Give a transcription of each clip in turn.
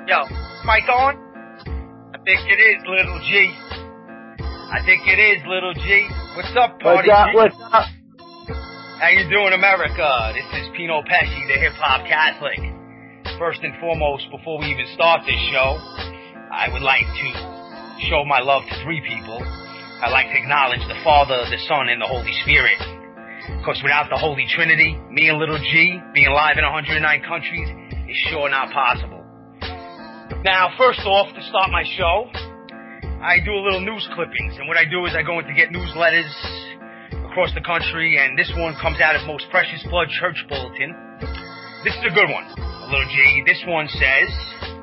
Yo, is mic on? I think it is, little G. I think it is, little G. What's up, party G? What's up? How you doing, America? This is Pino Pesci, the hip-hop Catholic. First and foremost, before we even start this show, I would like to show my love to three people. I'd like to acknowledge the Father, the Son, and the Holy Spirit. Because without the Holy Trinity, me and little G being live in 109 countries is sure not possible. Now, first off, to start my show, I do a little news clippings, and what I do is I go in to get newsletters across the country, and this one comes out of Most Precious Blood Church Bulletin. This is a good one, a little G. This one says,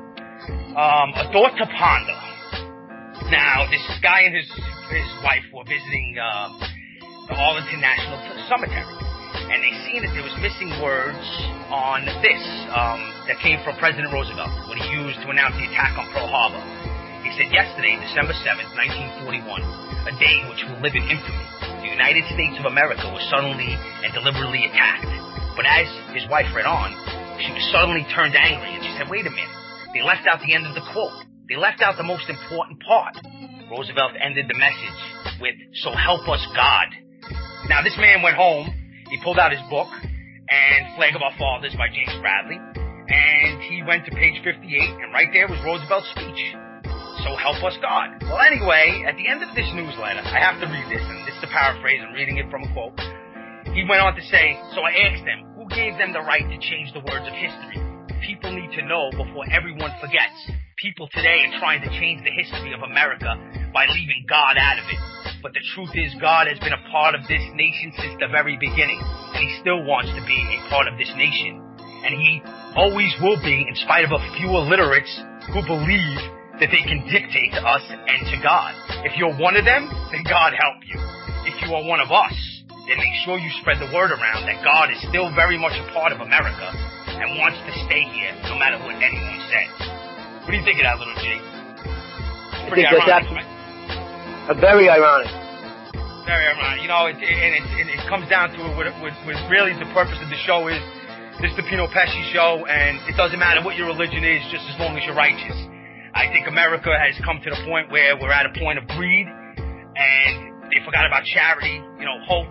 a thought to ponder. Now, this guy and his wife were visiting the Arlington National Cemetery, and they seen that there was missing words on this that came from President Roosevelt, what he used to announce the attack on Pearl Harbor. He said, yesterday, December 7th, 1941, a day which will live in infamy, the United States of America was suddenly and deliberately attacked. But as his wife read on, she was suddenly turned angry, and she said, wait a minute, they left out the end of the quote. They left out the most important part. Roosevelt ended the message with, so help us God. Now, this man went home, he pulled out his book, and Flag of Our Fathers by James Bradley, and he went to page 58, and right there was Roosevelt's speech. So help us God. Well, anyway, at the end of this newsletter, I have to read this, and this is a paraphrase, I'm reading it from a quote. He went on to say, so I asked them, who gave them the right to change the words of history? People need to know before everyone forgets. People today are trying to change the history of America by leaving God out of it. But the truth is, God has been a part of this nation since the very beginning, and he still wants to be a part of this nation. And he always will be, in spite of a few illiterates who believe that they can dictate to us and to God. If you're one of them, then God help you. If you are one of us, then make sure you spread the word around that God is still very much a part of America and wants to stay here no matter what anyone says. What do you think of that, little G? Pretty ironic, right? Very ironic. Very ironic. You know, it comes down to what really the purpose of the show is. This is the Pino Pesci show, and it doesn't matter what your religion is, just as long as you're righteous. I think America has come to the point where we're at a point of greed, and they forgot about charity, hope,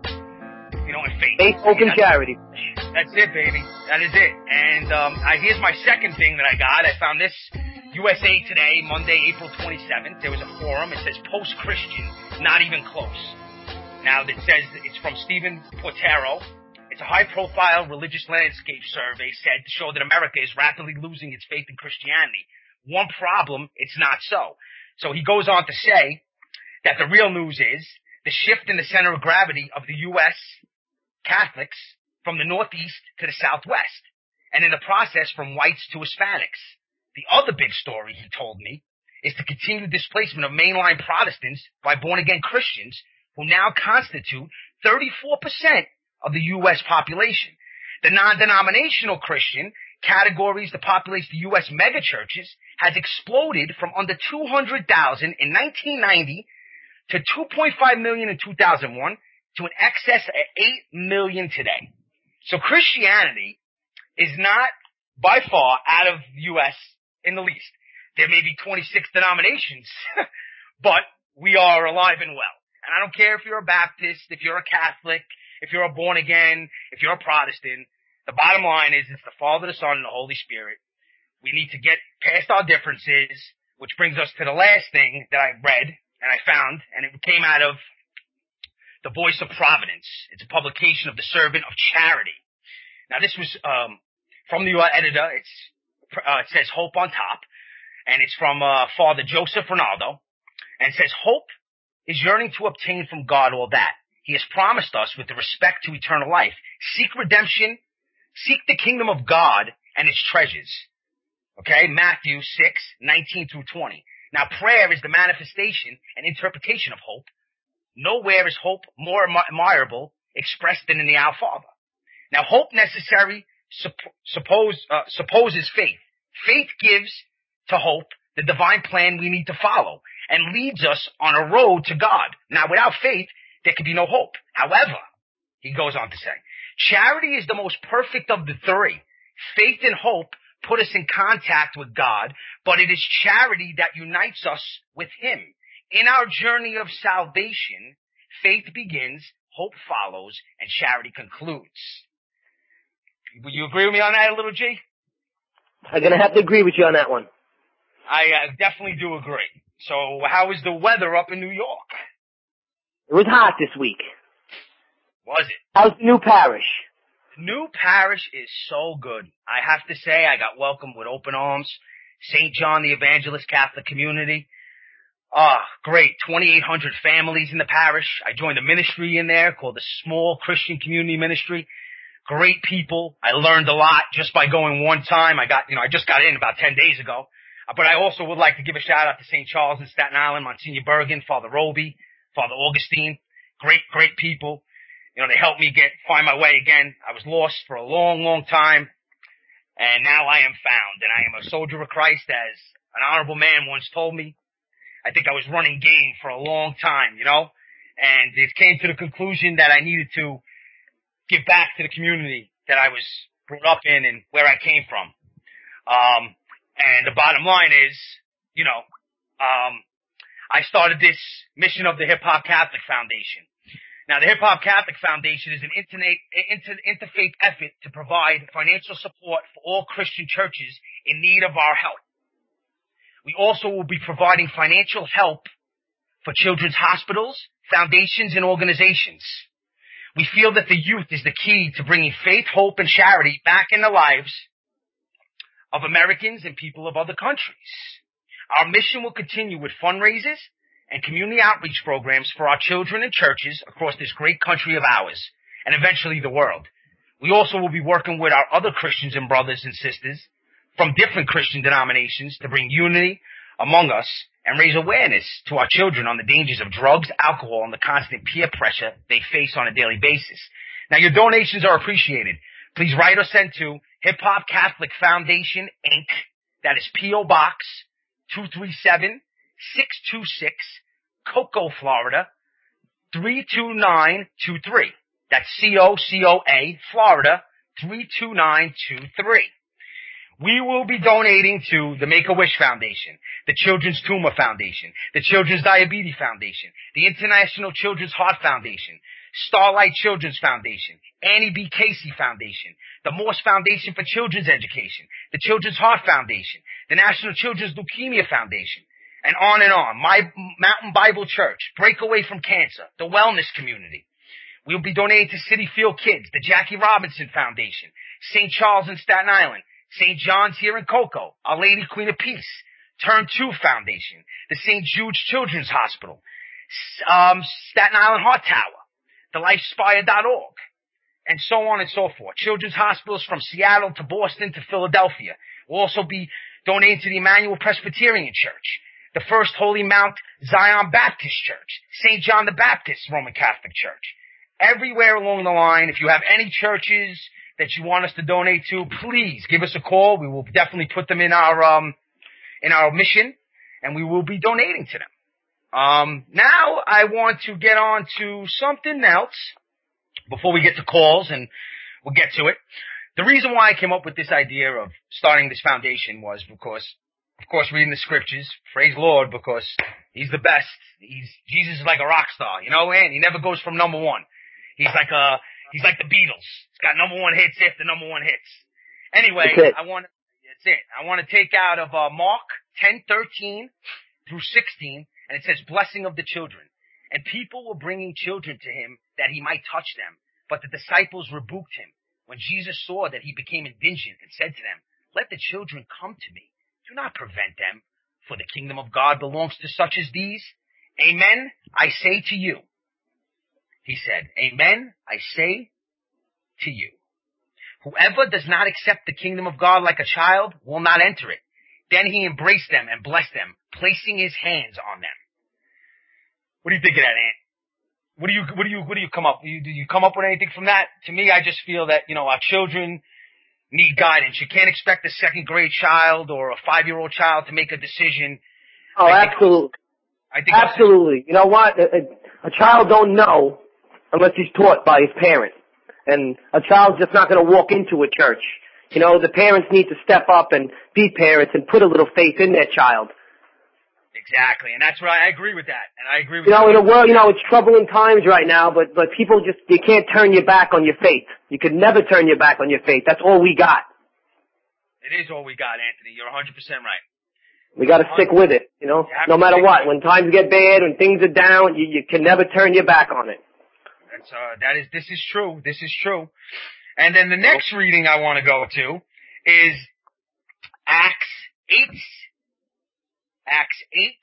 and faith. Faith, hope, and charity. That's it, baby. That is it. And here's my second thing that I got. I found this USA Today, Monday, April 27th. There was a forum. It says post-Christian, not even close. Now, it says it's from Stephen Portero. It's a high-profile religious landscape survey said to show that America is rapidly losing its faith in Christianity. One problem, it's not so. So he goes on to say that the real news is the shift in the center of gravity of the U.S. Catholics from the Northeast to the Southwest, and in the process from whites to Hispanics. The other big story, he told me, is the continued displacement of mainline Protestants by born-again Christians who now constitute 34% of the U.S. population. The non-denominational Christian categories that populates the U.S. megachurches has exploded from under 200,000 in 1990 to 2.5 million in 2001 to an excess of 8 million today. So Christianity is not by far out of the U.S. in the least. There may be 26 denominations, but we are alive and well. And I don't care if you're a Baptist, if you're a Catholic, if you're a born again, if you're a Protestant. The bottom line is it's the Father, the Son, and the Holy Spirit. We need to get past our differences, which brings us to the last thing that I read and I found, and it came out of The Voice of Providence. It's a publication of the Servant of Charity. Now, this was from the editor. It says Hope on top, and it's from Father Joseph Ronaldo, and it says, Hope is yearning to obtain from God all that he has promised us with the respect to eternal life. Seek redemption, seek the kingdom of God and its treasures. Okay, Matthew 6:19 through 20. Now, prayer is the manifestation and interpretation of hope. Nowhere is hope more admirable expressed than in the Our Father. Now, hope necessary supposes faith. Faith gives to hope the divine plan we need to follow and leads us on a road to God. Now, without faith, there can be no hope. However, he goes on to say, charity is the most perfect of the three. Faith and hope put us in contact with God, but it is charity that unites us with Him. In our journey of salvation, faith begins, hope follows, and charity concludes. Will you agree with me on that, little G? I'm going to have to agree with you on that one. I definitely do agree. So how is the weather up in New York? It was hot this week. Was it? How's the new parish? New parish is so good. I have to say, I got welcomed with open arms. St. John the Evangelist Catholic Community. Great. 2,800 families in the parish. I joined a ministry in there called the Small Christian Community Ministry. Great people. I learned a lot just by going one time. I just got in about 10 days ago. But I also would like to give a shout out to St. Charles in Staten Island, Monsignor Bergen, Father Roby, Father Augustine. Great people. They helped me find my way again. I was lost for a long, long time. And now I am found. And I am a soldier of Christ, as an honorable man once told me. I think I was running game for a long time, and it came to the conclusion that I needed to give back to the community that I was brought up in and where I came from. And the bottom line is, I started this mission of the Hip Hop Catholic Foundation. Now, the Hip Hop Catholic Foundation is an interfaith effort to provide financial support for all Christian churches in need of our help. We also will be providing financial help for children's hospitals, foundations, and organizations. We feel that the youth is the key to bringing faith, hope, and charity back in the lives of Americans and people of other countries. Our mission will continue with fundraisers and community outreach programs for our children and churches across this great country of ours, and eventually the world. We also will be working with our other Christians and brothers and sisters from different Christian denominations to bring unity among us and raise awareness to our children on the dangers of drugs, alcohol, and the constant peer pressure they face on a daily basis. Now, your donations are appreciated. Please write or send to Hip Hop Catholic Foundation, Inc. That is P.O. Box 237-626, Cocoa, Florida 32923. That's COCOA, Florida 32923. We will be donating to the Make-A-Wish Foundation, the Children's Tumor Foundation, the Children's Diabetes Foundation, the International Children's Heart Foundation, Starlight Children's Foundation, Annie B. Casey Foundation, the Morse Foundation for Children's Education, the Children's Heart Foundation, the National Children's Leukemia Foundation, and on and on. My Mountain Bible Church, Breakaway from Cancer, the Wellness Community. We'll be donating to City Field Kids, the Jackie Robinson Foundation, St. Charles in Staten Island, St. John's here in Cocoa, Our Lady Queen of Peace, Turn 2 Foundation, the St. Jude's Children's Hospital, Staten Island Heart Tower, the LifeSpire.org, and so on and so forth. Children's hospitals from Seattle to Boston to Philadelphia. We'll also be donating to the Emmanuel Presbyterian Church, the First Holy Mount Zion Baptist Church, St. John the Baptist Roman Catholic Church. Everywhere along the line, if you have any churches that you want us to donate to, please give us a call. We will definitely put them in our mission, and we will be donating to them. Now I want to get on to something else before we get to calls, and we'll get to it. The reason why I came up with this idea of starting this foundation was because, of course, reading the scriptures, praise Lord, because He's the best. Jesus is like a rock star, and He never goes from number one. He's like the Beatles. He's got number one hits after number one hits. Anyway, I want to take out of Mark 10:13 through 16, and it says, blessing of the children. And people were bringing children to Him that He might touch them. But the disciples rebuked Him. When Jesus saw that He became indignant and said to them, let the children come to me. Do not prevent them, for the kingdom of God belongs to such as these. Amen, I say to you. He said, amen, I say to you. Whoever does not accept the kingdom of God like a child will not enter it. Then He embraced them and blessed them, placing His hands on them. What do you think of that, Ant? What do you come up? Do you come up with anything from that? To me, I just feel that, our children need guidance. You can't expect a second grade child or a 5-year-old child to make a decision. Oh, absolutely. Absolutely. You know what? A child don't know unless he's taught by his parent. And a child's just not going to walk into a church. You know, the parents need to step up and be parents and put a little faith in their child. Exactly, and that's right. I agree with that, and I agree with in a world, it's troubling times right now, but people you can't turn your back on your faith. You can never turn your back on your faith. That's all we got. It is all we got, Anthony. You're 100% right. We got to stick with it, no matter what. When times get bad, when things are down, you can never turn your back on it. This is true. This is true. And then the next reading I want to go to is Acts 8,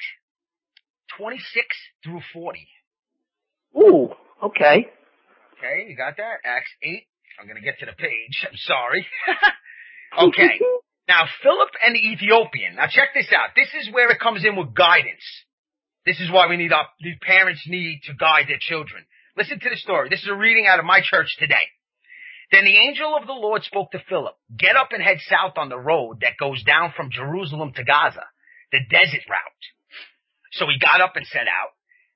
26 through 40. Ooh, okay. Okay, you got that? Acts 8. I'm going to get to the page. I'm sorry. Okay. Now, Philip and the Ethiopian. Now, check this out. This is where it comes in with guidance. This is why the parents need to guide their children. Listen to the story. This is a reading out of my church today. Then the angel of the Lord spoke to Philip. Get up and head south on the road that goes down from Jerusalem to Gaza, the desert route. So he got up and set out.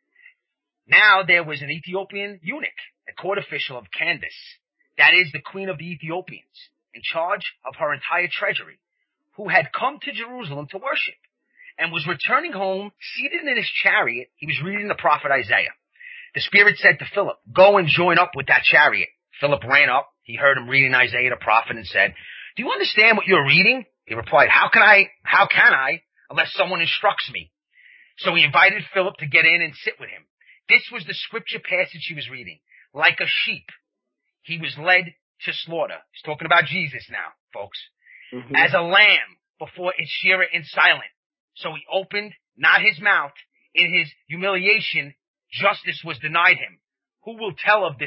Now there was an Ethiopian eunuch, a court official of Candace, that is the queen of the Ethiopians, in charge of her entire treasury, who had come to Jerusalem to worship, and was returning home, seated in his chariot. He was reading the prophet Isaiah. The Spirit said to Philip, go and join up with that chariot. Philip ran up. He heard him reading Isaiah the prophet and said, do you understand what you're reading? He replied, how can I, unless someone instructs me? So he invited Philip to get in and sit with him. This was the scripture passage he was reading. Like a sheep, he was led to slaughter. He's talking about Jesus now, folks. Mm-hmm. As a lamb before its shearer in silence. So he opened not his mouth. In his humiliation, justice was denied him. Who will tell of this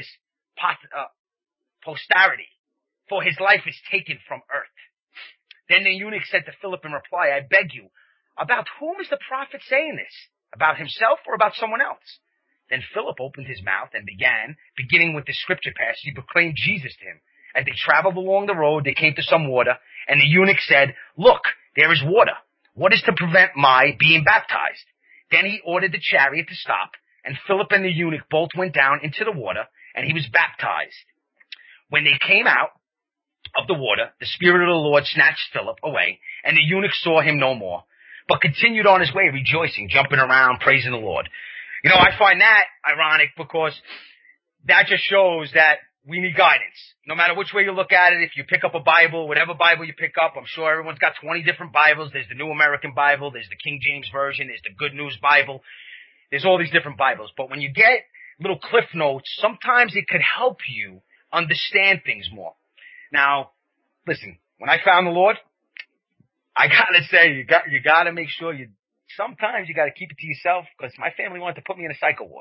posterity? For his life is taken from earth. Then the eunuch said to Philip in reply, I beg you, about whom is the prophet saying this? About himself or about someone else? Then Philip opened his mouth and beginning with the scripture passage, he proclaimed Jesus to him. As they traveled along the road, they came to some water, and the eunuch said, look, there is water. What is to prevent my being baptized? Then he ordered the chariot to stop, and Philip and the eunuch both went down into the water, and he was baptized. When they came out of the water, the Spirit of the Lord snatched Philip away, and the eunuch saw him no more, but continued on his way, rejoicing, jumping around, praising the Lord. I find that ironic because that just shows that we need guidance. No matter which way you look at it, if you pick up a Bible, whatever Bible you pick up, I'm sure everyone's got 20 different Bibles. There's the New American Bible, there's the King James Version, there's the Good News Bible. There's all these different Bibles. But when you get little cliff notes, sometimes it could help you understand things more. Now, listen, when I found the Lord, I gotta say, you gotta make sure sometimes you gotta keep it to yourself, because my family wanted to put me in a psycho ward.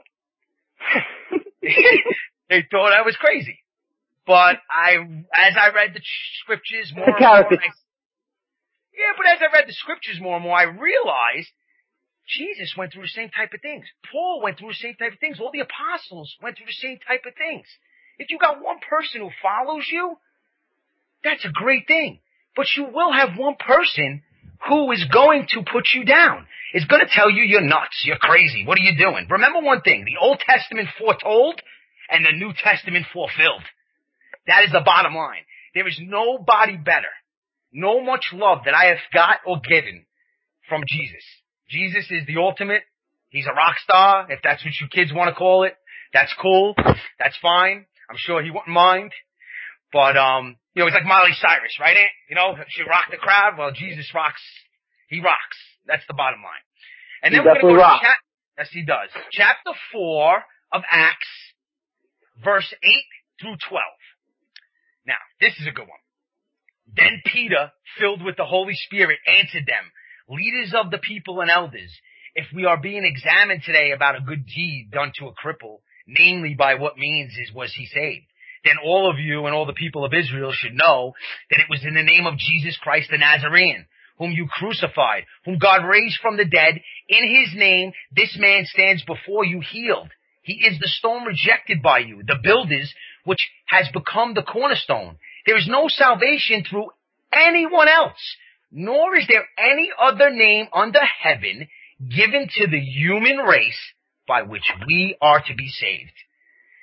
They thought I was crazy. But as I read the scriptures more and more, but as I read the scriptures more and more, I realized Jesus went through the same type of things. Paul went through the same type of things. All the apostles went through the same type of things. If you got one person who follows you, that's a great thing. But you will have one person who is going to put you down. Is going to tell you you're nuts, you're crazy, what are you doing? Remember one thing, the Old Testament foretold and the New Testament fulfilled. That is the bottom line. There is nobody better, no much love that I have got or given from Jesus. Jesus is the ultimate. He's a rock star, if that's what you kids want to call it. That's cool. That's fine. I'm sure he wouldn't mind. But, he's like Miley Cyrus, right? She rocked the crowd. Well, Jesus rocks. He rocks. That's the bottom line. And then we're going to go to yes, he does. Chapter 4 of Acts, verse 8 through 12. Now, this is a good one. Then Peter, filled with the Holy Spirit, answered them, leaders of the people and elders, if we are being examined today about a good deed done to a cripple, namely by what means was he saved, then all of you and all the people of Israel should know that it was in the name of Jesus Christ the Nazarene, whom you crucified, whom God raised from the dead. In his name, this man stands before you healed. He is the stone rejected by you, the builders, which has become the cornerstone. There is no salvation through anyone else, nor is there any other name under heaven given to the human race by which we are to be saved.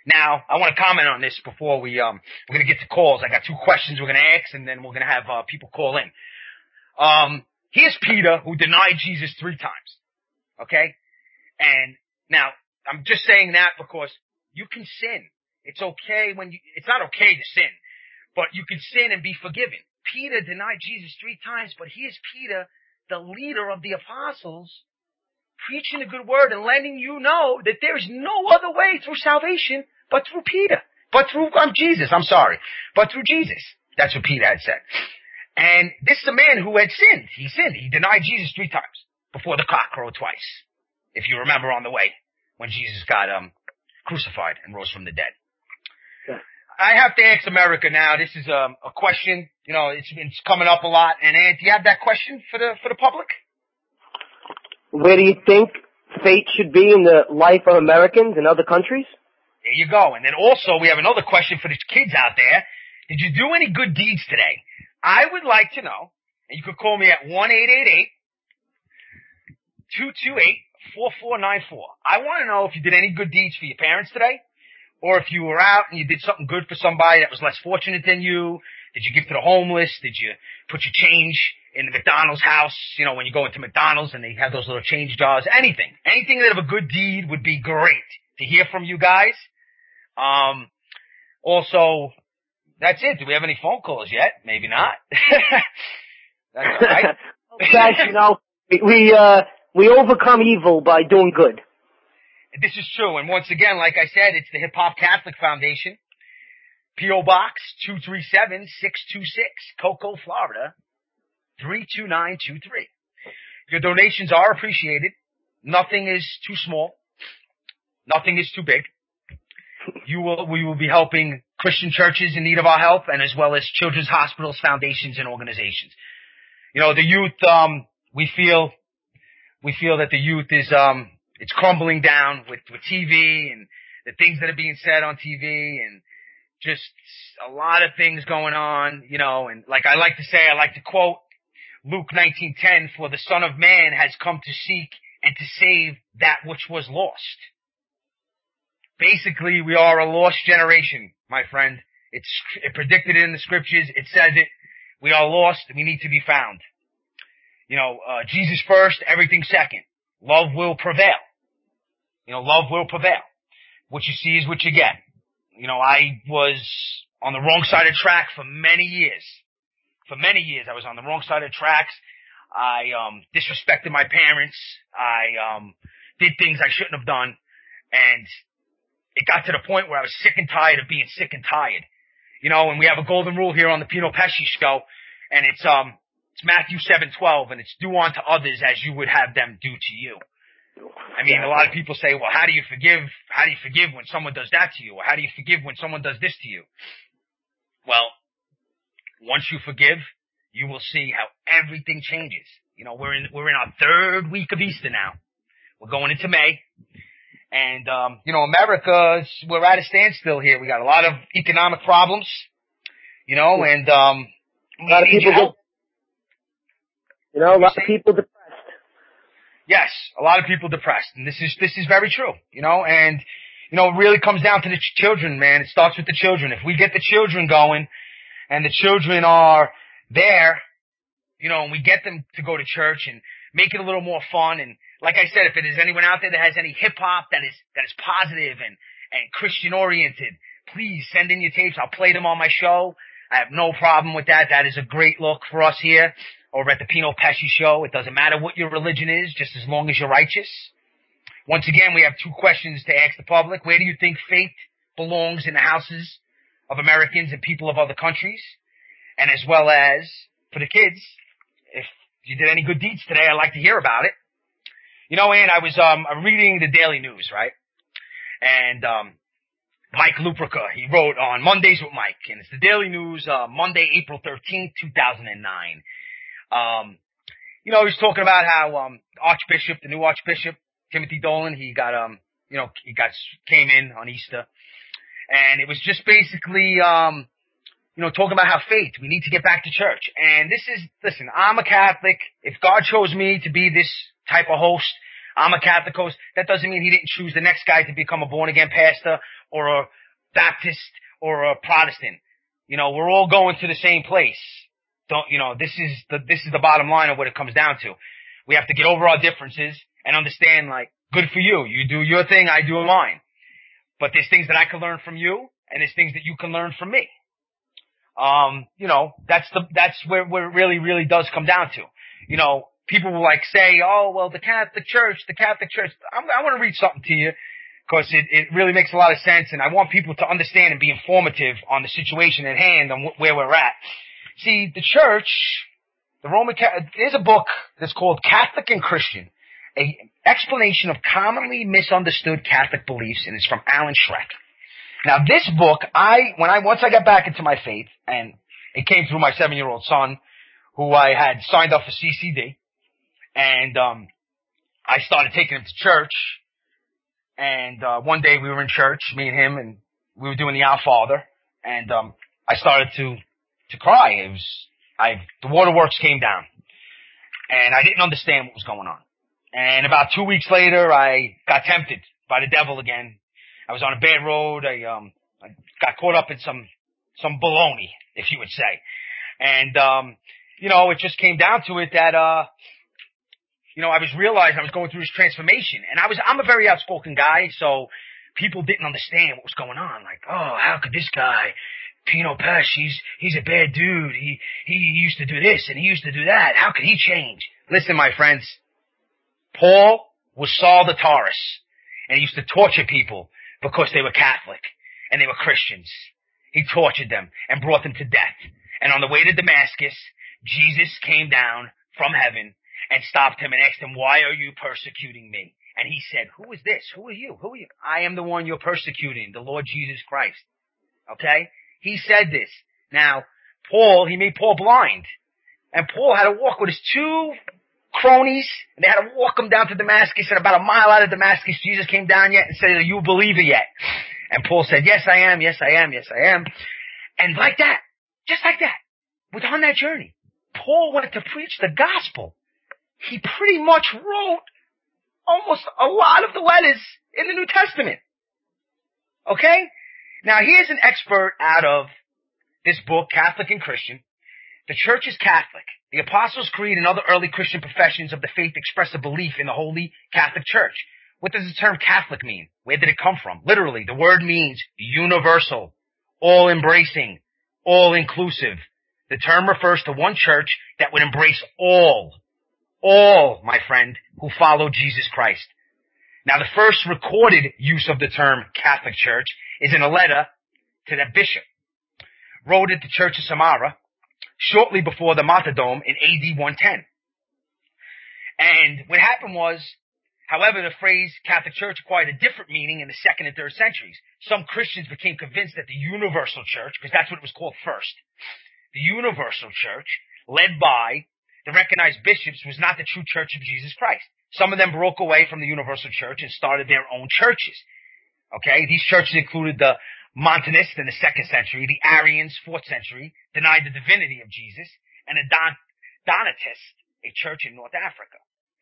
Now, I want to comment on this before we're going to get to calls. I got two questions we're going to ask, and then we're going to have people call in. Here's Peter, who denied Jesus 3 times. Okay? And now, I'm just saying that because you can sin. It's okay it's not okay to sin, but you can sin and be forgiven. Peter denied Jesus 3 times, but here's Peter, the leader of the apostles, preaching the good word and letting you know that there is no other way through salvation but through Peter. But through Jesus, but through Jesus. That's what Peter had said. And this is a man who had sinned. He sinned. He denied Jesus 3 times before the cock crowed twice. If you remember on the way when Jesus got crucified and rose from the dead. Yeah. I have to ask America now. This is a question. You know, it's coming up a lot. And Ant, do you have that question for the public? Where do you think fate should be in the life of Americans in other countries? There you go. And then also we have another question for the kids out there. Did you do any good deeds today? I would like to know, and you could call me at 1-888-228-4494. I want to know if you did any good deeds for your parents today, or if you were out and you did something good for somebody that was less fortunate than you. Did you give to the homeless? Did you put your change in the McDonald's house? You know, when you go into McDonald's and they have those little change jars. Anything that of a good deed would be great to hear from you guys. Also, that's it. Do we have any phone calls yet? Maybe not. That's all right. Guys, you know, we overcome evil by doing good. This is true. And once again, like I said, it's the Hip Hop Catholic Foundation. P.O. Box 237-626, Cocoa, Florida 32923. Your donations are appreciated. Nothing is too small. Nothing is too big. We will be helping Christian churches in need of our help, and as well as children's hospitals, foundations, and organizations. You know, the youth, we feel that the youth is, it's crumbling down with TV and the things that are being said on TV and just a lot of things going on, you know, and like I like to quote Luke 19:10, for the Son of Man has come to seek and to save that which was lost. Basically, we are a lost generation, my friend. It predicted it in the scriptures. It says it. We are lost. We need to be found. You know, Jesus first, everything second. Love will prevail. You know, love will prevail. What you see is what you get. You know, I was on the wrong side of track for many years. For many years, I was on the wrong side of tracks. I disrespected my parents. I did things I shouldn't have done. And it got to the point where I was sick and tired of being sick and tired. You know, and we have a golden rule here on the Pino Pesci show, and it's Matthew 7:12, and it's do unto others as you would have them do to you. I mean, a lot of people say, well, how do you forgive when someone does that to you? Or how do you forgive when someone does this to you? Well, once you forgive, you will see how everything changes. You know, we're in our 3rd week of Easter now. We're going into May. And, you know, America, we're at a standstill here. We got a lot of economic problems, you know, and, a lot of people depressed. Yes, a lot of people depressed. And this is very true, you know, and, you know, it really comes down to the children, man. It starts with the children. If we get the children going and the children are there, you know, and we get them to go to church and make it a little more fun. And like I said, if there's anyone out there that has any hip hop that is positive and Christian oriented, please send in your tapes. I'll play them on my show. I have no problem with that. That is a great look for us here over at the Pino Pesci show. It doesn't matter what your religion is, just as long as you're righteous. Once again, we have 2 questions to ask the public. Where do you think faith belongs in the houses of Americans and people of other countries? And as well as for the kids, if you did any good deeds today, I'd like to hear about it. You know, and I was reading the Daily News, right? And Mike Luprica, he wrote on Mondays with Mike, and it's the Daily News, Monday, April 13th, 2009. You know, he's talking about how the new Archbishop Timothy Dolan, he got came in on Easter, and it was just basically you know, talking about how faith, we need to get back to church. And listen, I'm a Catholic. If God chose me to be this type of host, I'm a Catholic host. That doesn't mean he didn't choose the next guy to become a born-again pastor or a Baptist or a Protestant. You know, we're all going to the same place. This is the bottom line of what it comes down to. We have to get over our differences and understand, like, good for you. You do your thing, I do mine. But there's things that I can learn from you, and there's things that you can learn from me. That's where it really, really does come down to. You know, people will like say, oh, well, the Catholic Church. I want to read something to you because it really makes a lot of sense, and I want people to understand and be informative on the situation at hand, on where we're at. See, the Church, there's a book that's called Catholic and Christian, an explanation of commonly misunderstood Catholic beliefs, and it's from Alan Schreck. Now, this book, once I got back into my faith, and it came through my 7-year-old son, who I had signed up for CCD, and I started taking him to church, and one day we were in church, me and him, and we were doing the Our Father, and I started to cry. The waterworks came down, and I didn't understand what was going on. And about 2 weeks later, I got tempted by the devil again. I was on a bad road. I got caught up in some baloney, if you would say. And, it just came down to it that, I was realizing I was going through this transformation. And I'm a very outspoken guy, so people didn't understand what was going on. Like, oh, how could this guy, Pino Pesh, he's a bad dude. He used to do this and he used to do that. How could he change? Listen, my friends, Paul was Saul the Tarsus, and he used to torture people because they were Catholic and they were Christians. He tortured them and brought them to death. And on the way to Damascus, Jesus came down from heaven and stopped him and asked him, why are you persecuting me? And he said, who is this? Who are you? Who are you? I am the one you're persecuting, the Lord Jesus Christ. Okay? He said this. Now, he made Paul blind. And Paul had to walk with his two cronies, and they had to walk him down to Damascus, and about a mile out of Damascus, Jesus came down yet and said, are you a believer yet? And Paul said, yes, I am, yes, I am, yes, I am. And like that, just like that, on that journey, Paul wanted to preach the gospel. He pretty much wrote almost a lot of the letters in the New Testament. Okay? Now, here's an expert out of this book, Catholic and Christian. The Church is Catholic. The Apostles' Creed and other early Christian professions of the faith express a belief in the Holy Catholic Church. What does the term Catholic mean? Where did it come from? Literally, the word means universal, all-embracing, all-inclusive. The term refers to one church that would embrace all, my friend, who follow Jesus Christ. Now, the first recorded use of the term Catholic Church is in a letter to the bishop, wrote at the Church of Samara, shortly before the martyrdom in AD 110. And what happened was, however, the phrase Catholic Church acquired a different meaning in the 2nd and 3rd centuries. Some Christians became convinced that the Universal Church, because that's what it was called first, the Universal Church, led by the recognized bishops, was not the true Church of Jesus Christ. Some of them broke away from the Universal Church and started their own churches. Okay, these churches included the Montanists in the 2nd century, the Arians, 4th century, denied the divinity of Jesus, and the Donatists, a church in North Africa.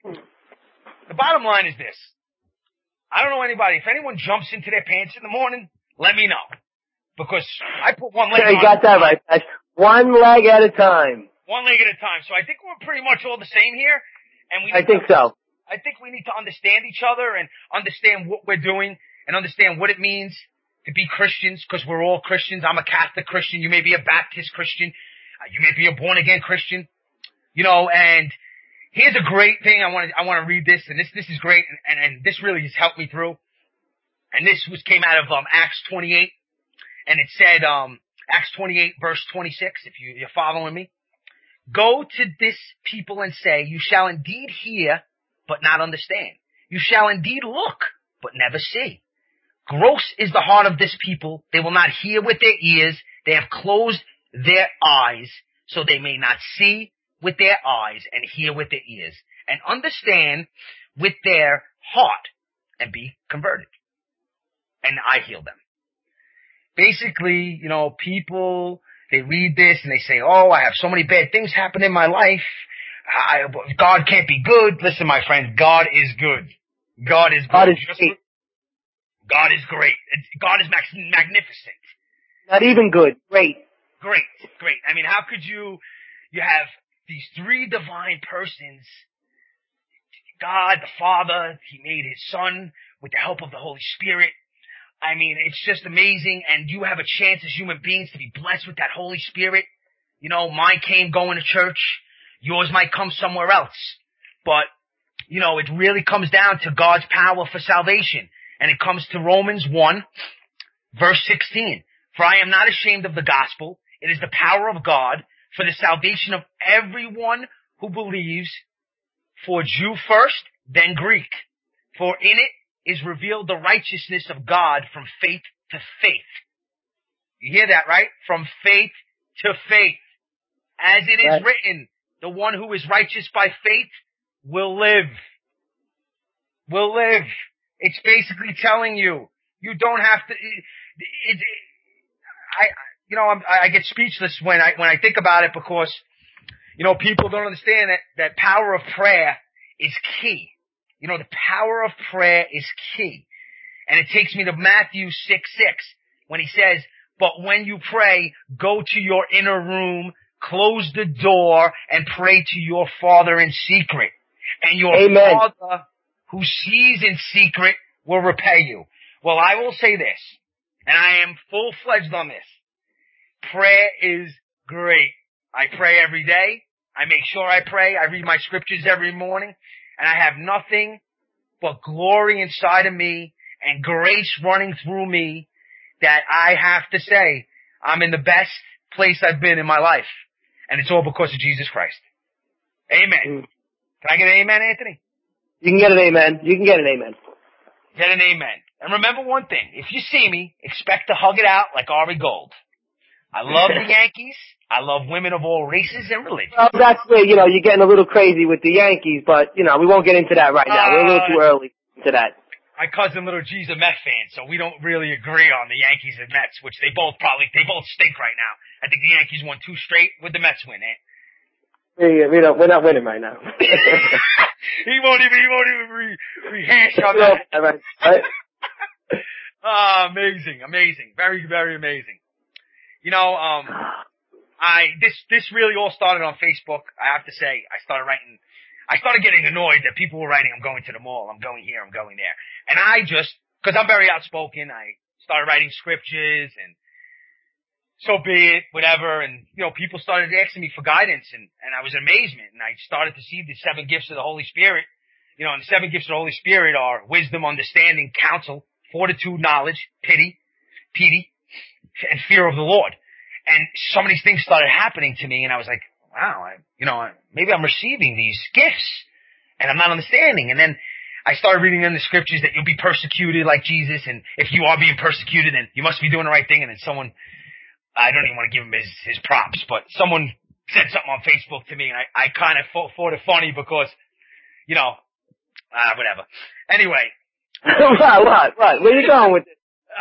The bottom line is this. I don't know anybody. If anyone jumps into their pants in the morning, let me know. Because I put one leg on. You got that right, Pesh. One leg at a time. One leg at a time. So I think we're pretty much all the same here. And I think so. I think we need to understand each other and understand what we're doing and understand what it means to be Christians, because we're all Christians. I'm a Catholic Christian. You may be a Baptist Christian. You may be a born-again Christian. And here's a great thing. I want to read this, and this is great, and this really has helped me through. And this came out of Acts 28, and it said, Acts 28, verse 26, if you're following me. Go to this people and say, you shall indeed hear, but not understand. You shall indeed look, but never see. Gross is the heart of this people. They will not hear with their ears. They have closed their eyes, so they may not see with their eyes and hear with their ears and understand with their heart and be converted. And I heal them. Basically, people, they read this and they say, oh, I have so many bad things happen in my life. God can't be good. Listen, my friend, God is good. God is God good. is great. God is great. God is magnificent. Not even good. Great. Great. I mean, how could you have these three divine persons, God, the Father, He made His Son with the help of the Holy Spirit. I mean, it's just amazing, and you have a chance as human beings to be blessed with that Holy Spirit. You know, mine came going to church. Yours might come somewhere else. But, you know, it really comes down to God's power for salvation. And it comes to Romans 1, verse 16. For I am not ashamed of the gospel. It is the power of God for the salvation of everyone who believes, for Jew first, then Greek. For in it is revealed the righteousness of God from faith to faith. You hear that, right? From faith to faith. As it is written, the one who is righteous by faith will live. Will live. It's basically telling you, you don't have to, I get speechless when I think about it because, you know, people don't understand that power of prayer is key. You know, the power of prayer is key. And it takes me to Matthew 6:6 when he says, but when you pray, go to your inner room, close the door, and pray to your Father in secret. And your Amen. Father who sees in secret will repay you. Well, I will say this, and I am full-fledged on this. Prayer is great. I pray every day. I make sure I pray. I read my scriptures every morning. And I have nothing but glory inside of me and grace running through me that I have to say I'm in the best place I've been in my life. And it's all because of Jesus Christ. Amen. Can I get an amen, Anthony? You can get an amen. You can get an amen. Get an amen. And remember one thing. If you see me, expect to hug it out like Ari Gold. I love the Yankees. I love women of all races and religions. Well, that's where, you know, you're getting a little crazy with the Yankees, but, you know, we won't get into that right now. We're a little too early to that. My cousin Little G's a Mets fan, so we don't really agree on the Yankees and Mets, which they both stink right now. I think the Yankees won 2 straight with the Mets win, eh? We're not winning right now. he won't even rehash on that. Right. Amazing. Very, very amazing. You know, this really all started on Facebook. I have to say, I started getting annoyed that people were writing, I'm going to the mall, I'm going here, I'm going there. And cause I'm very outspoken, I started writing scriptures and so be it, whatever. And, you know, people started asking me for guidance and I was in amazement. And I started to see the 7 gifts of the Holy Spirit. You know, and the 7 gifts of the Holy Spirit are wisdom, understanding, counsel, fortitude, knowledge, piety, and fear of the Lord. And some of these things started happening to me and I was like, wow, maybe I'm receiving these gifts and I'm not understanding. And then I started reading in the scriptures that you'll be persecuted like Jesus. And if you are being persecuted, then you must be doing the right thing. And then someone, I don't even want to give him his props, but someone said something on Facebook to me and I kind of thought it funny because, you know, whatever. Anyway. What? Where you going with this?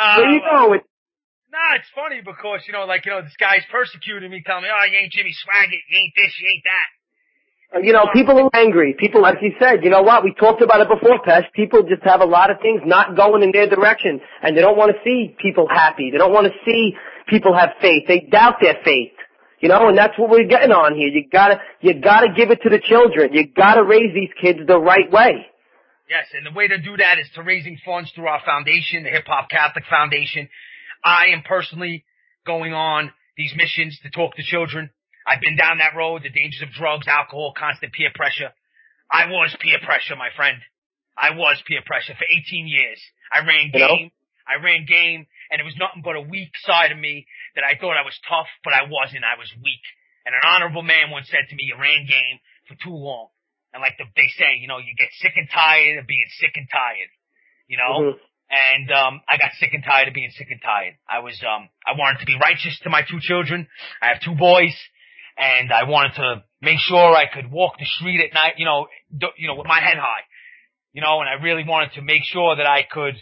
Nah, it's funny because, this guy's persecuting me, telling me, oh, you ain't Jimmy Swaggart, you ain't this, you ain't that. People are angry. People, like you said, you know what? We talked about it before, Pesh. People just have a lot of things not going in their direction, and they don't want to see people happy. They don't want to see people have faith. They doubt their faith. And that's what we're getting on here. You gotta give it to the children. You gotta raise these kids the right way. Yes, and the way to do that is to raising funds through our foundation, the Hip Hop Catholic Foundation. I am personally going on these missions to talk to children. I've been down that road, the dangers of drugs, alcohol, constant peer pressure. I was peer pressure, my friend. I was peer pressure for 18 years. I ran game, and it was nothing but a weak side of me that I thought I was tough, but I wasn't. I was weak. And an honorable man once said to me, you ran game for too long. And like they say, you get sick and tired of being sick and tired, Mm-hmm. And, I got sick and tired of being sick and tired. I wanted to be righteous to my 2 children. I have 2 boys. And I wanted to make sure I could walk the street at night, with my head high, and I really wanted to make sure that I could,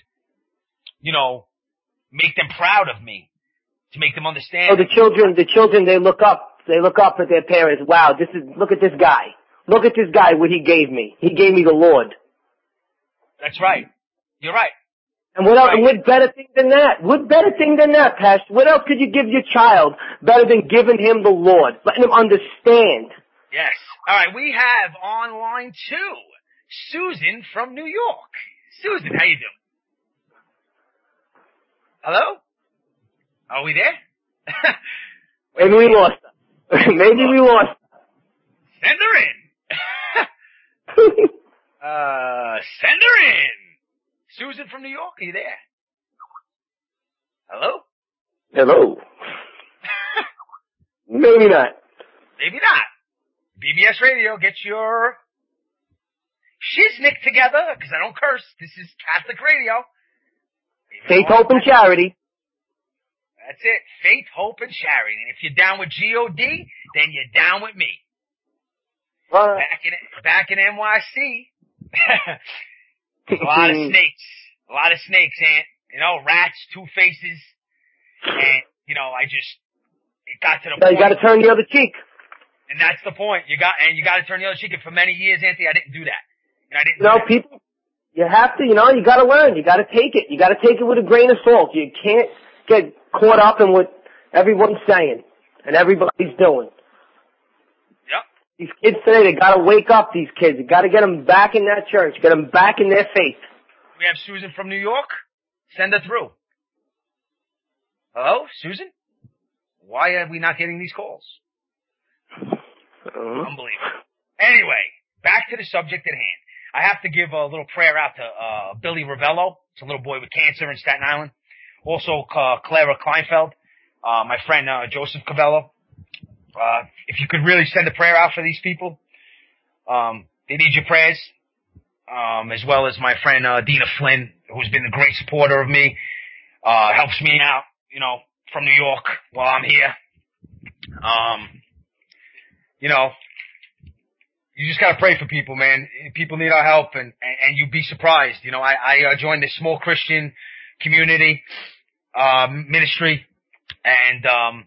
make them proud of me, to make them understand. Oh, the children, they look up at their parents. Wow, look at this guy. Look at this guy, what he gave me. He gave me the Lord. That's right. You're right. And what better thing than that? What better thing than that, Pastor? What else could you give your child better than giving him the Lord? Letting him understand. Yes. All right, we have on line 2, Susan from New York. Susan, how you doing? Hello? Are we there? Maybe we lost her. Maybe we lost her. Send her in. Send her in. Susan from New York, are you there? Hello? Hello. Maybe not. Maybe not. BBS Radio, get your shiznick together, because I don't curse. This is Catholic radio. Faith, hope, and charity. That's it. Faith, hope, and charity. And if you're down with G-O-D, then you're down with me. Back in NYC. There's a lot of snakes. A lot of snakes, Aunt. You know, rats, two faces. And, you know, it got to the point. You gotta turn the other cheek. And that's the point. You gotta turn the other cheek. And for many years, Anthony, I didn't do that. And I didn't do that. People, you have to, you gotta learn. You gotta take it. You gotta take it with a grain of salt. You can't get caught up in what everyone's saying and everybody's doing. Yep. These kids today, they gotta wake up, these kids. You gotta get them back in that church. Get them back in their faith. We have Susan from New York. Send her through. Hello, Susan? Why are we not getting these calls? Unbelievable. Anyway, back to the subject at hand. I have to give a little prayer out to Billy Ravello. It's a little boy with cancer in Staten Island. Also, Clara Kleinfeld, my friend Joseph Cavello. If you could really send a prayer out for these people, they need your prayers. As well as my friend Dina Flynn, who's been a great supporter of me, helps me out, from New York while I'm here. You just gotta pray for people, man. People need our help, and you'd be surprised. I joined this small Christian community ministry, and